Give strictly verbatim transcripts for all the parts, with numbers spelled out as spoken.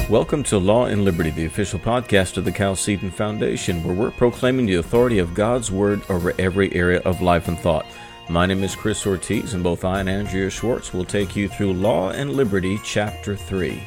Welcome to Law and Liberty, the official podcast of the Chalcedon Foundation, where we're proclaiming the authority of God's Word over every area of life and thought. My name is Chris Ortiz, and both I and Andrea Schwartz will take you through Law and Liberty, Chapter three.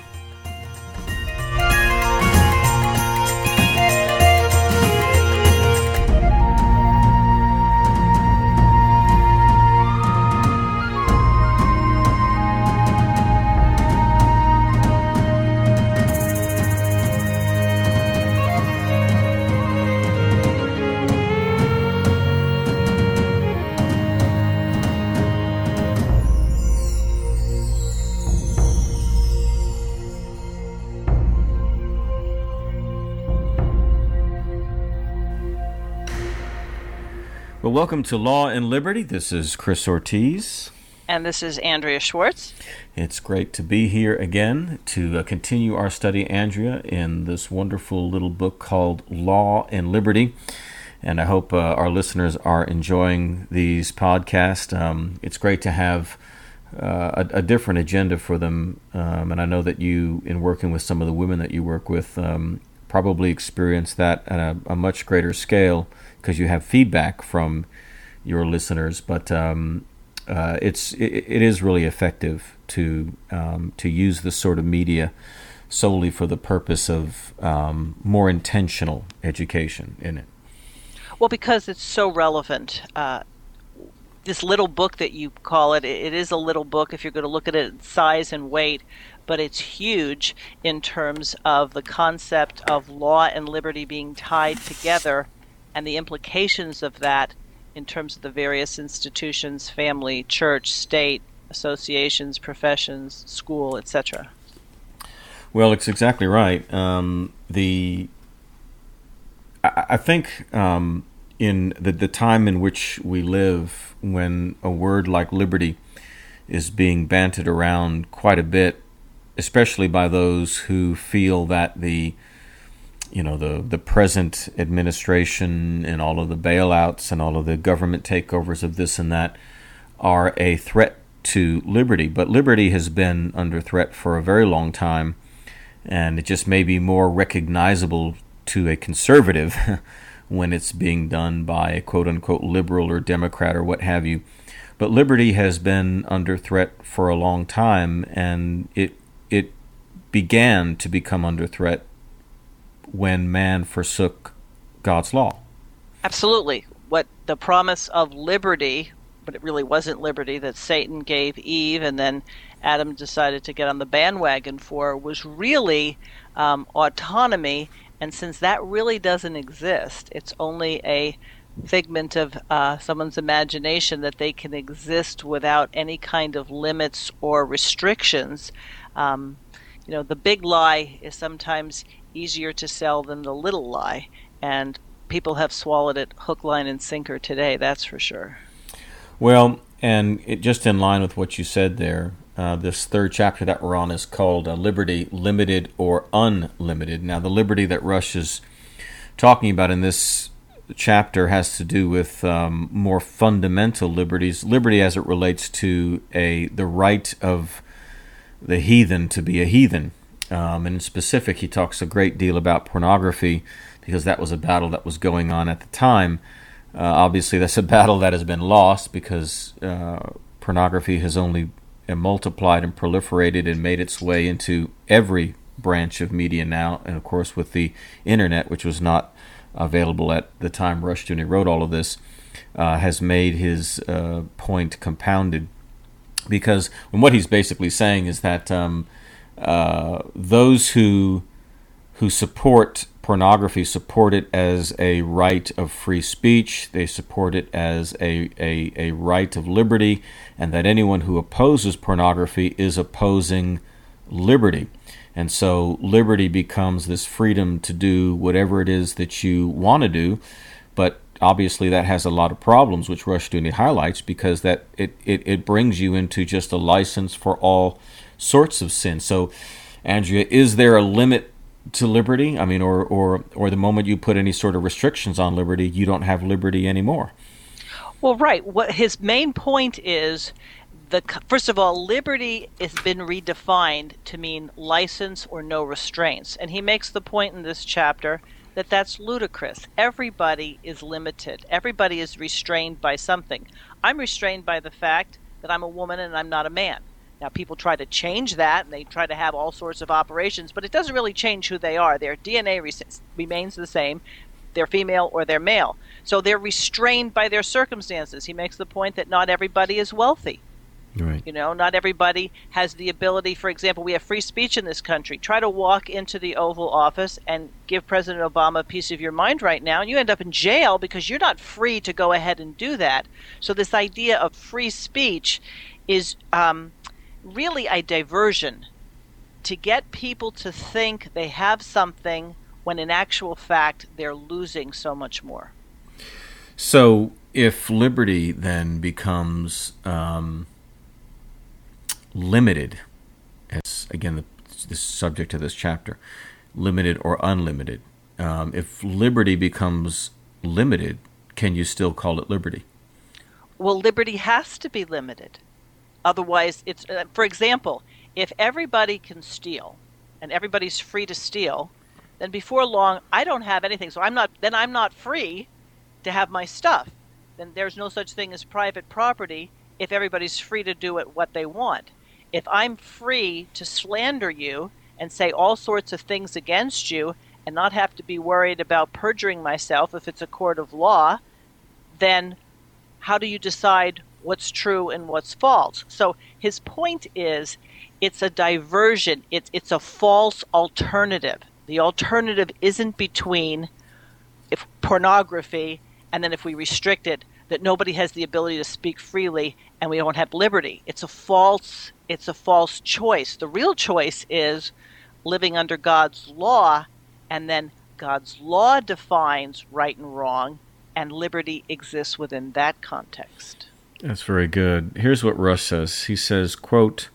Well, welcome to Law and Liberty. This is Chris Ortiz. And this is Andrea Schwartz. It's great to be here again to uh, continue our study, Andrea, in this wonderful little book called Law and Liberty. And I hope uh, our listeners are enjoying these podcasts. Um, it's great to have uh, a, a different agenda for them. Um, and I know that you, in working with some of the women that you work with, um, probably experience that at a, a much greater scale, because you have feedback from your listeners, but um, uh, it's it, it is really effective to um, to use this sort of media solely for the purpose of um, more intentional education in it. Well, because it's so relevant. Uh, this little book that you call it, it is a little book if you're going to look at it in size and weight, but it's huge in terms of the concept of law and liberty being tied together, and the implications of that in terms of the various institutions, family, church, state, associations, professions, school, et cetera. Well, it's exactly right. Um, the I, I think um, in the, the time in which we live, when a word like liberty is being banted around quite a bit, especially by those who feel that the you know, the, the present administration and all of the bailouts and all of the government takeovers of this and that are a threat to liberty. But liberty has been under threat for a very long time, and it just may be more recognizable to a conservative when it's being done by a quote-unquote liberal or Democrat or what have you. But liberty has been under threat for a long time, and it it began to become under threat when man forsook God's law. Absolutely. What the promise of liberty, but it really wasn't liberty, that Satan gave Eve and then Adam decided to get on the bandwagon for, was really um, autonomy. And since that really doesn't exist, it's only a figment of uh, someone's imagination that they can exist without any kind of limits or restrictions. Um, you know, the big lie is sometimes easier to sell than the little lie, and people have swallowed it hook, line, and sinker today, that's for sure. Well, and it, just in line with what you said there, uh, this third chapter that we're on is called uh, Liberty, Limited or Unlimited. Now, the liberty that Rush is talking about in this chapter has to do with um, more fundamental liberties, liberty as it relates to a the right of the heathen to be a heathen. Um, and in specific, he talks a great deal about pornography, because that was a battle that was going on at the time. Uh, obviously, that's a battle that has been lost, because uh, pornography has only multiplied and proliferated and made its way into every branch of media now. And of course, with the internet, which was not available at the time Rushdoony wrote all of this, uh, has made his uh, point compounded. Because and what he's basically saying is that um, Uh, those who who support pornography support it as a right of free speech. They support it as a, a, a right of liberty, and that anyone who opposes pornography is opposing liberty. And so liberty becomes this freedom to do whatever it is that you want to do, but obviously that has a lot of problems, which Rushdoony highlights, because that it, it, it brings you into just a license for all sorts of sin. So, Andrea, is there a limit to liberty? I mean, or or or the moment you put any sort of restrictions on liberty, you don't have liberty anymore. Well, right. What his main point is the first of all, liberty has been redefined to mean license or no restraints, and he makes the point in this chapter that that's ludicrous. Everybody is limited. Everybody is restrained by something. I'm restrained by the fact that I'm a woman and I'm not a man. Now, people try to change that, and they try to have all sorts of operations, but it doesn't really change who they are. Their D N A re- remains the same. They're female or they're male. So they're restrained by their circumstances. He makes the point that not everybody is wealthy. Right. You know, not everybody has the ability. For example, we have free speech in this country. Try to walk into the Oval Office and give President Obama a piece of your mind right now, and you end up in jail because you're not free to go ahead and do that. So this idea of free speech is um, really a diversion to get people to think they have something when in actual fact they're losing so much more. So if liberty then becomes um, limited, as again the, the subject of this chapter, limited or unlimited, um, if liberty becomes limited, can you still call it liberty? Well, liberty has to be limited. Otherwise, it's, uh, for example, if everybody can steal and everybody's free to steal, then before long, I don't have anything. So I'm not, then I'm not free to have my stuff. Then there's no such thing as private property if everybody's free to do it what they want. If I'm free to slander you and say all sorts of things against you and not have to be worried about perjuring myself if it's a court of law, then how do you decide what's true and what's false? So his point is it's a diversion. It's, it's a false alternative. The alternative isn't between if pornography and then if we restrict it, that nobody has the ability to speak freely and we don't have liberty. It's a false, it's a false choice. The real choice is living under God's law, and then God's law defines right and wrong, and liberty exists within that context. That's very good. Here's what Rush says. He says, quote,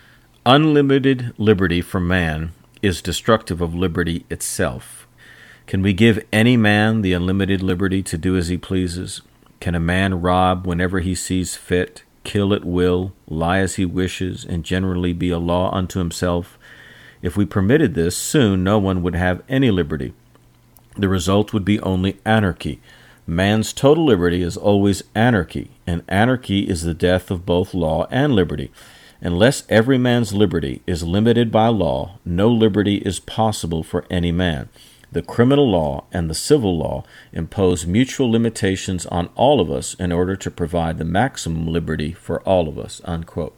"Unlimited liberty for man is destructive of liberty itself. Can we give any man the unlimited liberty to do as he pleases? Can a man rob whenever he sees fit, kill at will, lie as he wishes, and generally be a law unto himself? If we permitted this, soon no one would have any liberty. The result would be only anarchy. Man's total liberty is always anarchy, and anarchy is the death of both law and liberty. Unless every man's liberty is limited by law, no liberty is possible for any man. The criminal law and the civil law impose mutual limitations on all of us in order to provide the maximum liberty for all of us," unquote.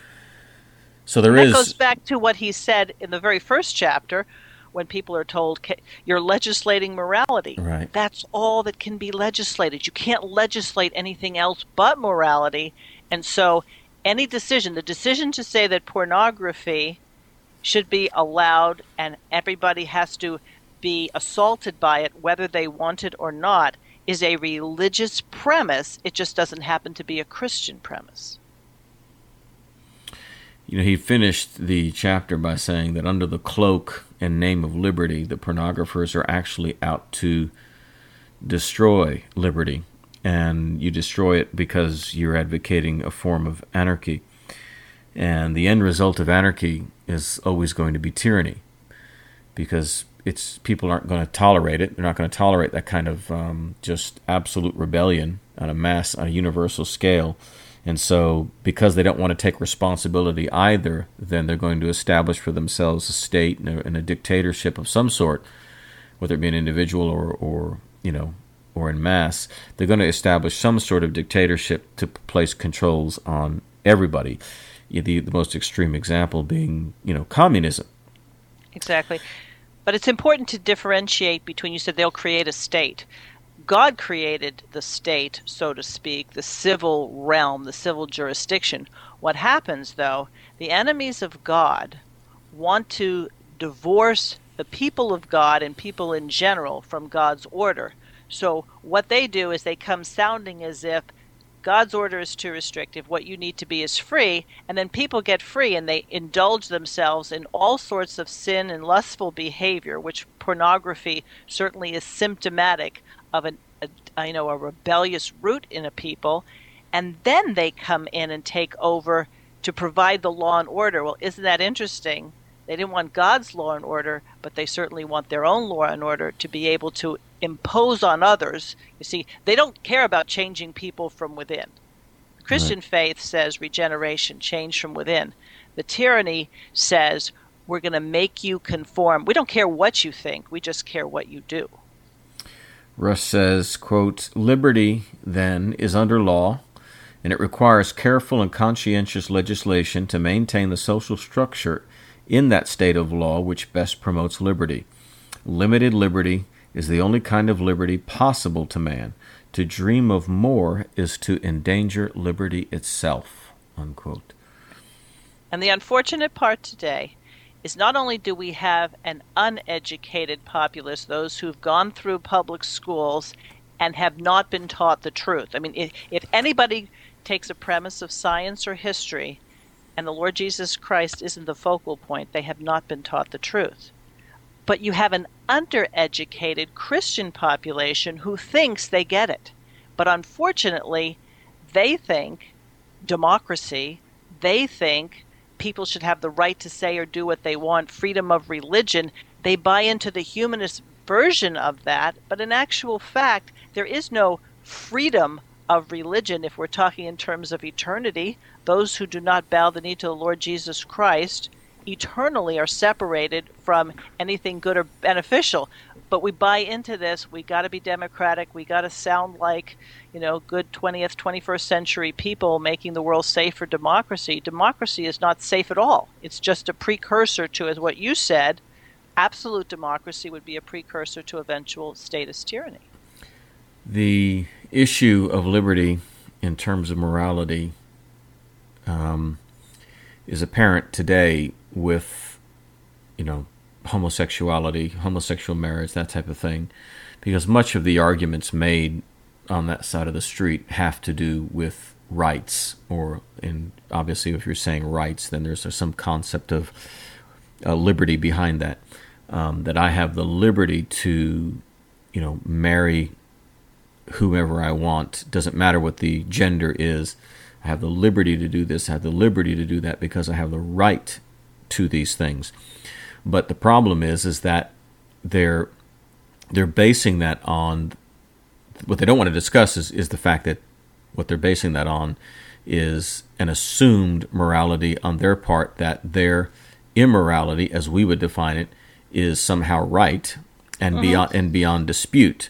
So there that is... That goes back to what he said in the very first chapter when people are told you're legislating morality. Right. That's all that can be legislated. You can't legislate anything else but morality. And so any decision, the decision to say that pornography should be allowed and everybody has to be assaulted by it, whether they want it or not, is a religious premise. It just doesn't happen to be a Christian premise. You know, he finished the chapter by saying that under the cloak and name of liberty, the pornographers are actually out to destroy liberty. And you destroy it because you're advocating a form of anarchy. And the end result of anarchy is always going to be tyranny, because it's people aren't going to tolerate it. They're not going to tolerate that kind of um, just absolute rebellion on a mass, on a universal scale. And so because they don't want to take responsibility either, then they're going to establish for themselves a state and a, and a dictatorship of some sort, whether it be an individual or, or you know, or in mass. They're going to establish some sort of dictatorship to place controls on everybody. The, the most extreme example being, you know, communism. Exactly. But it's important to differentiate between, you said they'll create a state. God created the state, so to speak, the civil realm, the civil jurisdiction. What happens, though, the enemies of God want to divorce the people of God and people in general from God's order. So what they do is they come sounding as if God's order is too restrictive, what you need to be is free, and then people get free and they indulge themselves in all sorts of sin and lustful behavior, which pornography certainly is symptomatic of an, a, you know, a rebellious root in a people. and then they come in and take over to provide the law and order. Well, isn't that interesting? They didn't want God's law and order, but they certainly want their own law and order to be able to impose on others. You see, they don't care about changing people from within. The Christian right. faith says regeneration, change from within. The tyranny says we're going to make you conform. We don't care what you think. We just care what you do. Rush says, quote, liberty, then, is under law, and it requires careful and conscientious legislation to maintain the social structure in that state of law which best promotes liberty. Limited liberty is the only kind of liberty possible to man. To dream of more is to endanger liberty itself, unquote. And the unfortunate part today is not only do we have an uneducated populace, those who've gone through public schools and have not been taught the truth. I mean, if, if anybody takes a premise of science or history and the Lord Jesus Christ isn't the focal point, they have not been taught the truth. But you have an undereducated Christian population who thinks they get it. But unfortunately, they think democracy, they think people should have the right to say or do what they want, freedom of religion. They buy into the humanist version of that, but in actual fact, there is no freedom of religion if we're talking in terms of eternity. Those who do not bow the knee to the Lord Jesus Christ eternally are separated from anything good or beneficial. But we buy into this. We got to be democratic. We got to sound like, you know, good twentieth, twenty-first century people making the world safe for democracy. Democracy is not safe at all. It's just a precursor to, as what you said, absolute democracy would be a precursor to eventual statist tyranny. The issue of liberty in terms of morality um, is apparent today with, you know, homosexuality, homosexual marriage, that type of thing, because much of the arguments made on that side of the street have to do with rights, or, and obviously if you're saying rights, then there's some concept of uh, liberty behind that, um, that I have the liberty to, you know, marry whomever I want. Doesn't matter what the gender is. I have the liberty to do this, I have the liberty to do that because I have the right to these things. But the problem is, is that they're they're basing that on, what they don't want to discuss is, is the fact that what they're basing that on is an assumed morality on their part, that their immorality, as we would define it, is somehow right and mm-hmm. beyond and beyond dispute.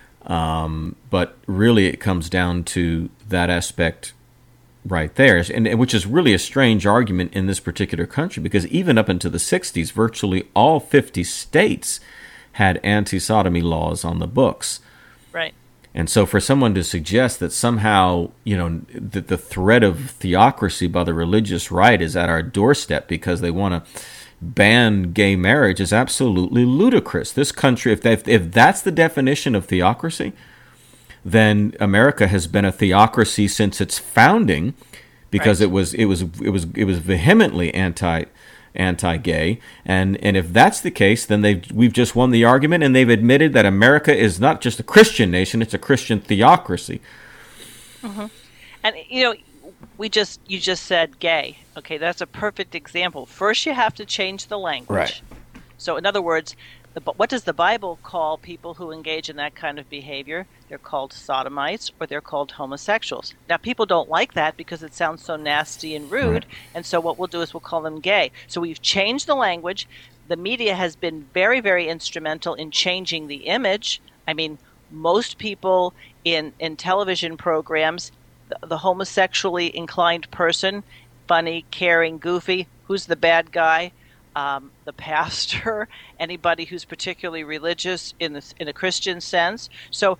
Um, but really, it comes down to that aspect right there, and, and which is really a strange argument in this particular country, because even up into the sixties, virtually all fifty states had anti-sodomy laws on the books. Right. And so for someone to suggest that somehow, you know, that the threat of theocracy by the religious right is at our doorstep because they want to ban gay marriage is absolutely ludicrous. This country, if, they, if that's the definition of theocracy, then America has been a theocracy since its founding, because right. it was it was it was it was vehemently anti anti-gay, and and if that's the case, then they we've just won the argument, and they've admitted that America is not just a Christian nation; it's a Christian theocracy. Mm-hmm. And you know, we just you just said gay. Okay, that's a perfect example. First, you have to change the language. Right. So, in other words, the, what does the Bible call people who engage in that kind of behavior? They're called sodomites, or they're called homosexuals. Now, people don't like that because it sounds so nasty and rude, right. and so what we'll do is we'll call them gay. So we've changed the language. The media has been very, very instrumental in changing the image. I mean, most people in, in television programs, the, the homosexually inclined person, funny, caring, goofy, who's the bad guy? Um, the pastor, anybody who's particularly religious in the, in a Christian sense. So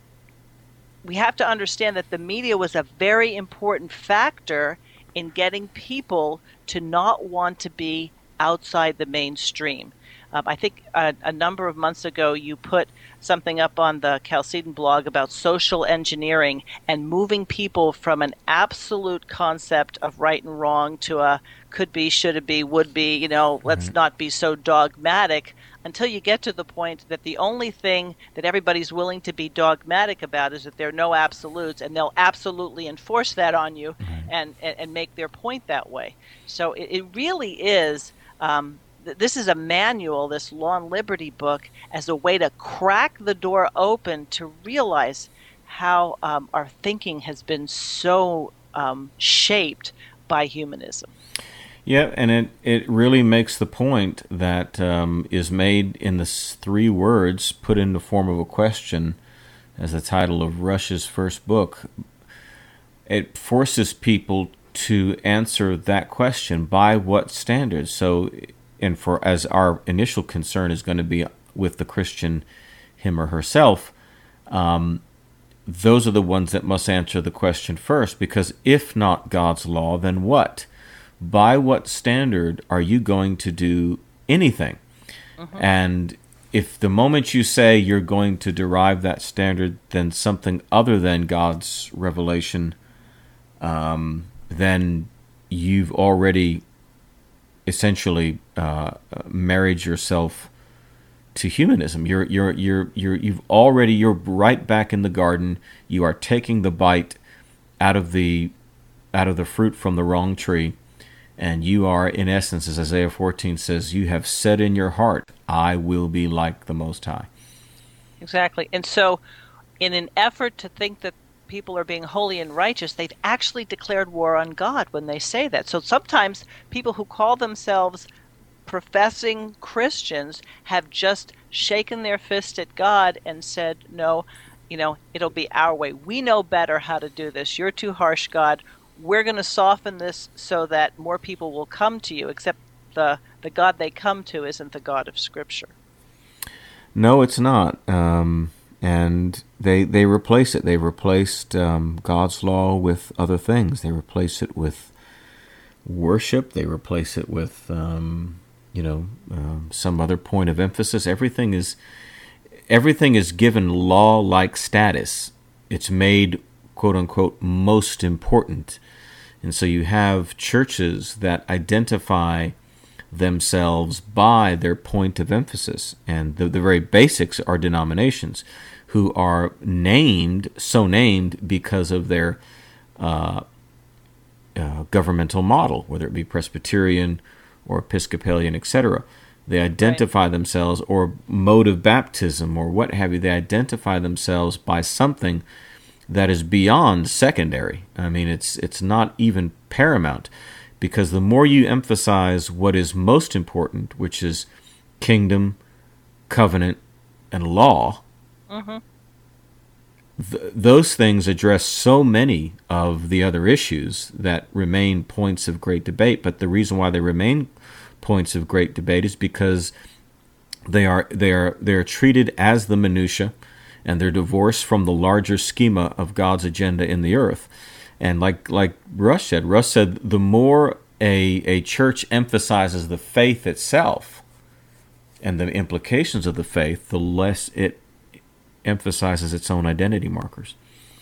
we have to understand that the media was a very important factor in getting people to not want to be outside the mainstream. Um, I think a, a number of months ago you put something up on the Chalcedon blog about social engineering and moving people from an absolute concept of right and wrong to a could be, should it be, would be, you know, let's Right. not be so dogmatic, until you get to the point that the only thing that everybody's willing to be dogmatic about is that there are no absolutes, and they'll absolutely enforce that on you and, and, and make their point that way. So it, it really is, um, th- this is a manual, this Law and Liberty book, as a way to crack the door open to realize how um, our thinking has been so um, shaped by humanism. Yeah, and it, it really makes the point that um, is made in the s- three words put in the form of a question as the title of Rush's first book. It forces people to answer that question, by what standards? So, and for as our initial concern is going to be with the Christian, him or herself, um, those are the ones that must answer the question first, because if not God's law, then what? By what standard are you going to do anything? Mm-hmm. And if the moment you say you're going to derive that standard, then something other than God's revelation, um, then you've already essentially uh, married yourself to humanism. You're you're you're you're you've already you're right back in the garden. You are taking the bite out of the out of the fruit from the wrong tree. And you are, in essence, as Isaiah fourteen says, you have said in your heart, I will be like the Most High. Exactly. And so, in an effort to think that people are being holy and righteous, they've actually declared war on God when they say that. So sometimes people who call themselves professing Christians have just shaken their fist at God and said, no, you know, it'll be our way. We know better how to do this. You're too harsh, God. We're going to soften this so that more people will come to you, except the, the God they come to isn't the God of Scripture. No, it's not. Um, and they they replace it. They replaced um, God's law with other things. They replace it with worship. They replace it with, um, you know, um, some other point of emphasis. Everything is everything is given law-like status. It's made, quote unquote, most important. And so you have churches that identify themselves by their point of emphasis. And the, the very basics are denominations who are named, so named because of their uh, uh, governmental model, whether it be Presbyterian or Episcopalian, et cetera. They identify right. themselves, or mode of baptism, or what have you. They identify themselves by something that is beyond secondary. I mean, it's it's not even paramount, because the more you emphasize what is most important, which is kingdom, covenant, and law, mm-hmm. th- those things address so many of the other issues that remain points of great debate. But the reason why they remain points of great debate is because they are they are they are treated as the minutia, and they're divorced from the larger schema of God's agenda in the earth. And like like Rush said, Rush said the more a a church emphasizes the faith itself and the implications of the faith, the less it emphasizes its own identity markers.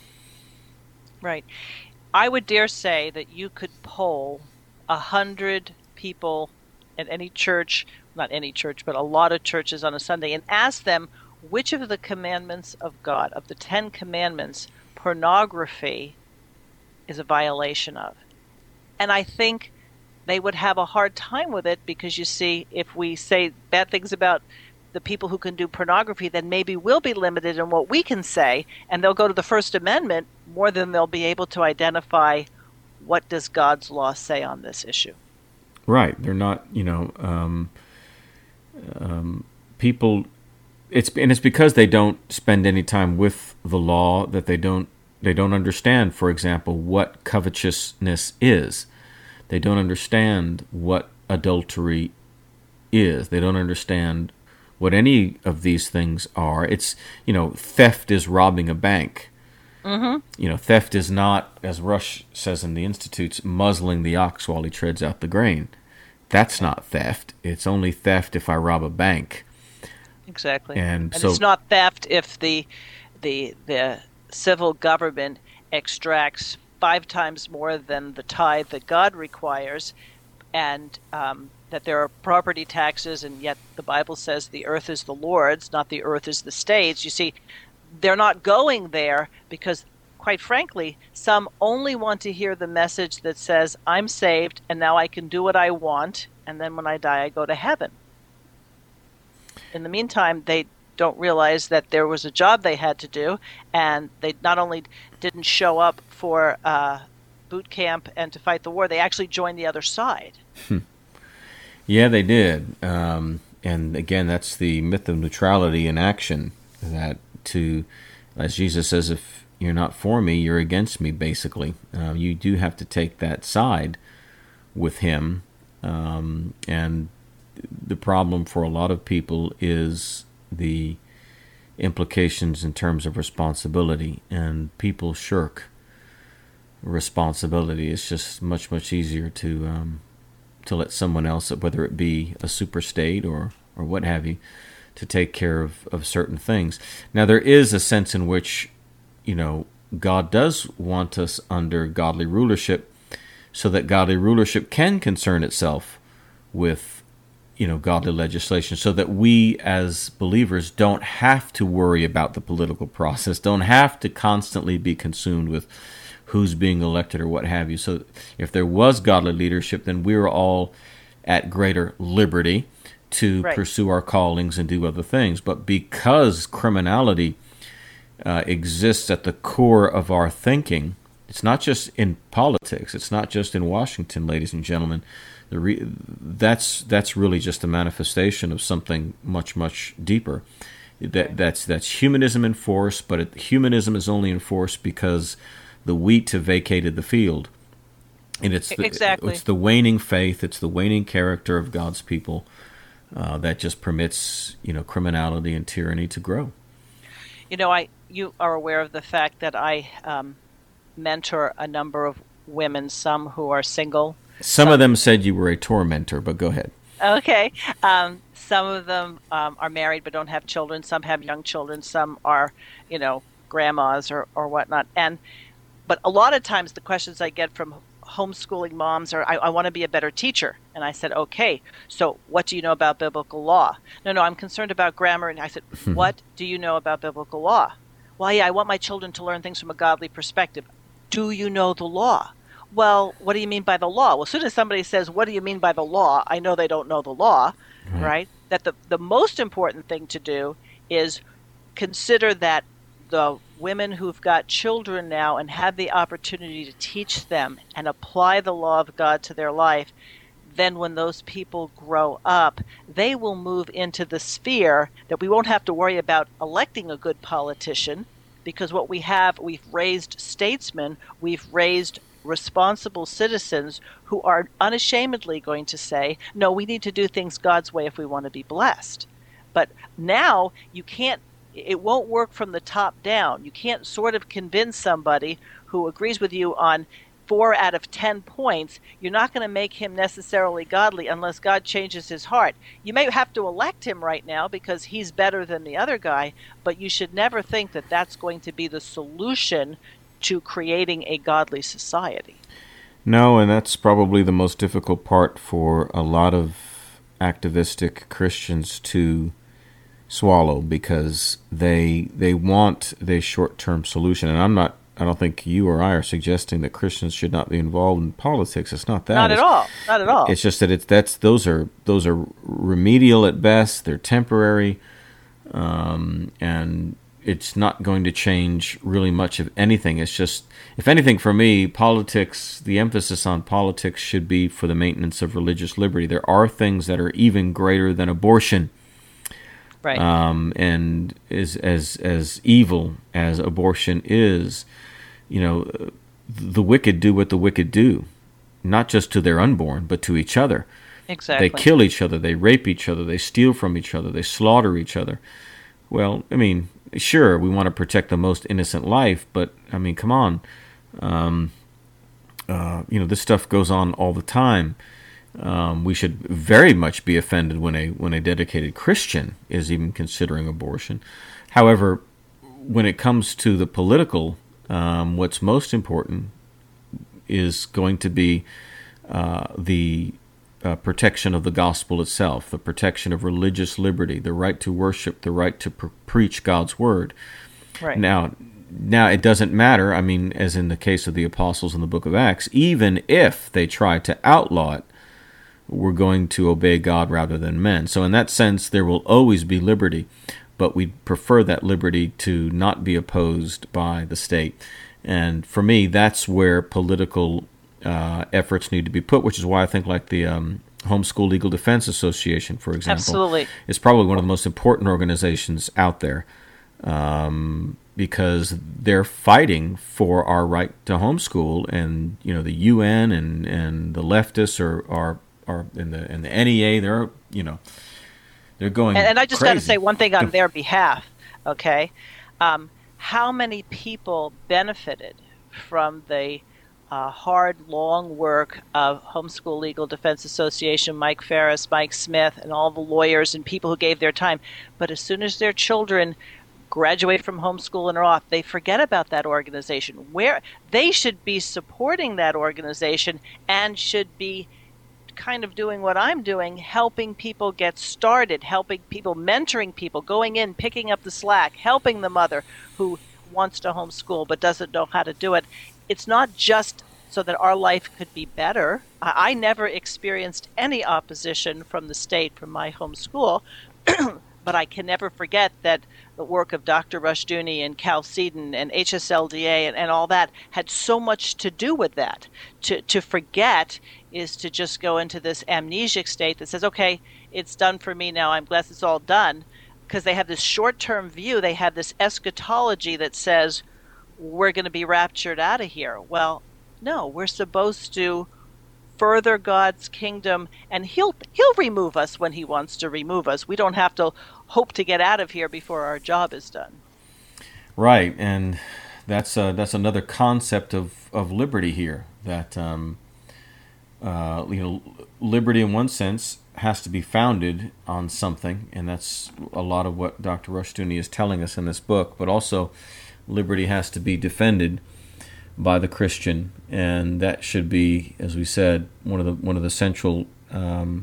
Right. I would dare say that you could poll a hundred people at any church, not any church, but a lot of churches on a Sunday, and ask them, which of the commandments of God, of the Ten Commandments, pornography is a violation of? And I think they would have a hard time with it, because you see, if we say bad things about the people who can do pornography, then maybe we'll be limited in what we can say, and they'll go to the First Amendment more than they'll be able to identify what does God's law say on this issue. Right. They're not, you know, um, um, people... It's and it's because they don't spend any time with the law that they don't they don't understand, for example, what covetousness is. They don't understand what adultery is. They don't understand what any of these things are. It's, you know, theft is robbing a bank. Mm-hmm. You know, theft is not, as Rush says in the Institutes, muzzling the ox while he treads out the grain. that's not theft. It's only theft if I rob a bank. Exactly. And, and so, it's not theft if the the the civil government extracts five times more than the tithe that God requires, and um, that there are property taxes, and yet the Bible says the earth is the Lord's, not the earth is the state's. You see, they're not going there because, quite frankly, some only want to hear the message that says, I'm saved, and now I can do what I want, and then when I die, I go to heaven. In the meantime, they don't realize that there was a job they had to do, and they not only didn't show up for uh, boot camp and to fight the war, they actually joined the other side. Hmm. Yeah, they did. Um, and again, that's the myth of neutrality in action, that to, as Jesus says, if you're not for me, you're against me, basically. Uh, you do have to take that side with him. Um, and the problem for a lot of people is the implications in terms of responsibility, and people shirk responsibility. It's just much, much easier to um, to let someone else, whether it be a superstate or, or what have you, to take care of, of certain things. Now, there is a sense in which, you know, God does want us under godly rulership, so that godly rulership can concern itself with, you know, godly legislation, so that we as believers don't have to worry about the political process, don't have to constantly be consumed with who's being elected or what have you. So if there was godly leadership, then we were all at greater liberty to right. pursue our callings and do other things. But because criminality uh, exists at the core of our thinking, it's not just in politics, it's not just in Washington, ladies and gentlemen. The re- that's that's really just a manifestation of something much, much deeper. That that's that's humanism in force, but it, humanism is only in force because the wheat have vacated the field, and it's the, exactly. it's the waning faith, it's the waning character of God's people uh, that just permits, you know, criminality and tyranny to grow. You know, I you are aware of the fact that I um, mentor a number of women, some who are single. Some, some of them said you were a tormentor, but go ahead. Okay. Um, some of them um, are married but don't have children. Some have young children. Some are, you know, grandmas or, or whatnot. And but a lot of times the questions I get from homeschooling moms are, I, I want to be a better teacher. And I said, okay, so what do you know about biblical law? No, no, I'm concerned about grammar. And I said, what do you know about biblical law? Well, yeah, I want my children to learn things from a godly perspective. Do you know the law? Well, what do you mean by the law? Well, as soon as somebody says, what do you mean by the law? I know they don't know the law, right? right? That the, the most important thing to do is consider that the women who've got children now and have the opportunity to teach them and apply the law of God to their life, then when those people grow up, they will move into the sphere that we won't have to worry about electing a good politician, because what we have, we've raised statesmen, we've raised responsible citizens who are unashamedly going to say, no, we need to do things God's way if we want to be blessed. But now you can't, it won't work from the top down. You can't sort of convince somebody who agrees with you on four out of ten points. You're not going to make him necessarily godly unless God changes his heart. You may have to elect him right now because he's better than the other guy, but you should never think that that's going to be the solution to creating a godly society. No, and that's probably the most difficult part for a lot of activistic Christians to swallow, because they they want the short-term solution. And I'm not, I don't think you or I are suggesting that Christians should not be involved in politics. It's not that. Not it's, at all. Not at all. It's just that it's that's those are those are remedial at best. They're temporary, um, and it's not going to change really much of anything. It's just, if anything, for me, politics, the emphasis on politics should be for the maintenance of religious liberty. There are things that are even greater than abortion. Right. Um, and is as as evil as abortion is, you know, the wicked do what the wicked do, not just to their unborn, but to each other. Exactly. They kill each other, they rape each other, they steal from each other, they slaughter each other. Well, I mean, sure, we want to protect the most innocent life, but, I mean, come on. Um, uh, you know, this stuff goes on all the time. Um, we should very much be offended when a when a dedicated Christian is even considering abortion. However, when it comes to the political, um, what's most important is going to be uh, the uh, protection of the gospel itself, the protection of religious liberty, the right to worship, the right to pre- preach God's word. Right. Now, now it doesn't matter. I mean, as in the case of the apostles in the book of Acts, even if they try to outlaw it, we're going to obey God rather than men. So in that sense, there will always be liberty, but we prefer that liberty to not be opposed by the state. And for me, that's where political uh, efforts need to be put, which is why I think like the um, Homeschool Legal Defense Association, for example, Absolutely. is probably one of the most important organizations out there, um, because they're fighting for our right to homeschool, and you know the U N and, and the leftists are are are in the in the N E A. They're you know they're going and, and I just got to crazy. say one thing on their behalf. Okay, um, how many people benefited from the uh, hard, long work of Homeschool Legal Defense Association, Mike Ferris, Mike Smith, and all the lawyers and people who gave their time. But as soon as their children graduate from homeschool and are off, they forget about that organization. Where they should be supporting that organization and should be kind of doing what I'm doing, helping people get started, helping people, mentoring people, going in, picking up the slack, helping the mother who wants to homeschool but doesn't know how to do it. It's not just so that our life could be better. I, I never experienced any opposition from the state from my homeschool, but I can never forget that the work of Doctor Rushdoony and Cal Seaton and H S L D A and, and all that had so much to do with that. To to forget is to just go into this amnesic state that says, okay, it's done for me now, I'm glad it's all done, because they have this short-term view, they have this eschatology that says, we're going to be raptured out of here. Well, no, we're supposed to further God's kingdom, and he'll he'll remove us when he wants to remove us. We don't have to hope to get out of here before our job is done. Right, and that's uh, that's another concept of, of liberty here. That um, uh, you know, liberty in one sense has to be founded on something, and that's a lot of what Doctor Rushdoony is telling us in this book. But also, liberty has to be defended by the Christian, and that should be, as we said, one of the one of the central um,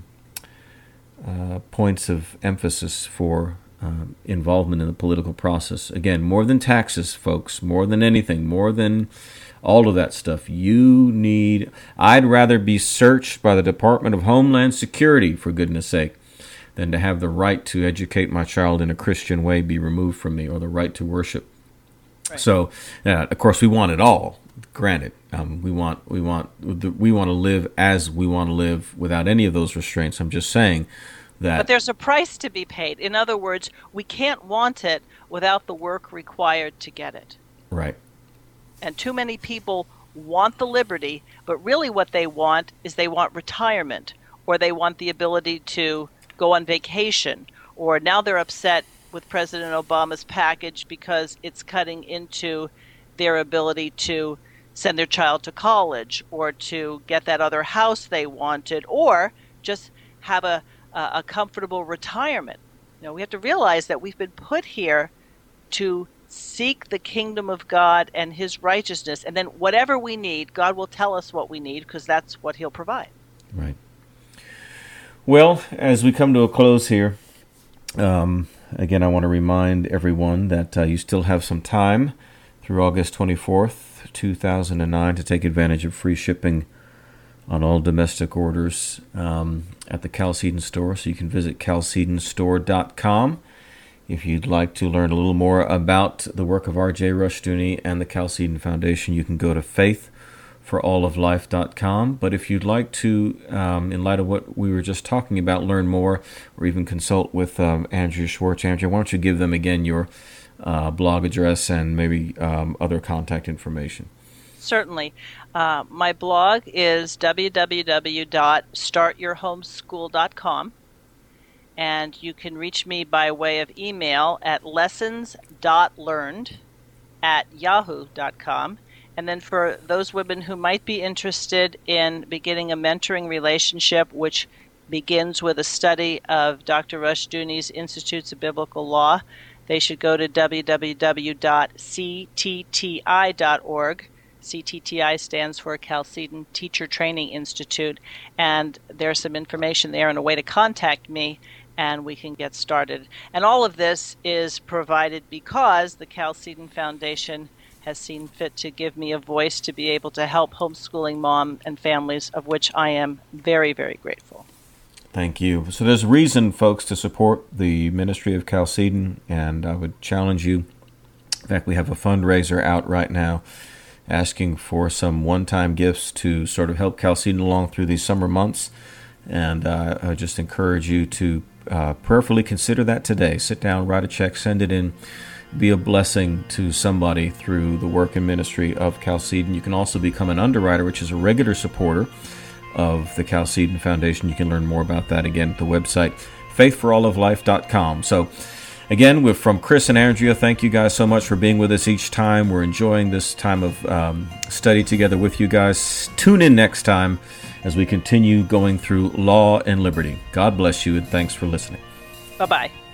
uh, points of emphasis for um, involvement in the political process. Again, more than taxes, folks, more than anything, more than all of that stuff. You need. I'd rather be searched by the Department of Homeland Security, for goodness sake, than to have the right to educate my child in a Christian way be removed from me, or the right to worship. Right. So, uh, of course, we want it all. Granted, um, we want we want we want to live as we want to live without any of those restraints. I'm just saying that. But there's a price to be paid. In other words, we can't want it without the work required to get it. Right. And too many people want the liberty, but really what they want is they want retirement, or they want the ability to go on vacation, or now they're upset with President Obama's package because it's cutting into their ability to send their child to college, or to get that other house they wanted, or just have a, a, a comfortable retirement. You know, we have to realize that we've been put here to seek the kingdom of God and his righteousness, and then whatever we need, God will tell us what we need, because that's what he'll provide. Right. Well, as we come to a close here, um, again, I want to remind everyone that uh, you still have some time through August twenty-fourth, two thousand nine, to take advantage of free shipping on all domestic orders um, at the Chalcedon store. So you can visit chalcedon store dot com if you'd like to learn a little more about the work of R J Rushdoony and the Chalcedon Foundation. You can go to faith for all of life dot com. But if you'd like to, um, in light of what we were just talking about, learn more, or even consult with um, Andrea Schwartz. Andrea, why don't you give them again your Uh, blog address and maybe um, other contact information? Certainly. Uh, my blog is w w w dot start your homeschool dot com, and you can reach me by way of email at lessons dot learned at yahoo dot com, And then for those women who might be interested in beginning a mentoring relationship, which begins with a study of Doctor Rushdoony's Institutes of Biblical Law, they should go to w w w dot c t t i dot org. C T T I stands for Chalcedon Teacher Training Institute, and there's some information there and a way to contact me, and we can get started. And all of this is provided because the Chalcedon Foundation has seen fit to give me a voice to be able to help homeschooling mom and families, of which I am very, very grateful. Thank you. So there's reason, folks, to support the ministry of Chalcedon, and I would challenge you. In fact, we have a fundraiser out right now asking for some one-time gifts to sort of help Chalcedon along through these summer months. And uh, I just encourage you to uh, prayerfully consider that today. Sit down, write a check, send it in. Be a blessing to somebody through the work and ministry of Chalcedon. You can also become an underwriter, which is a regular supporter of the Chalcedon Foundation. You can learn more about that again at the website, faith for all of life dot com. So again, we're from Chris and Andrea. Thank you guys so much for being with us each time. We're enjoying this time of um, study together with you guys. Tune in next time as we continue going through law and liberty. God bless you, and thanks for listening. Bye-bye.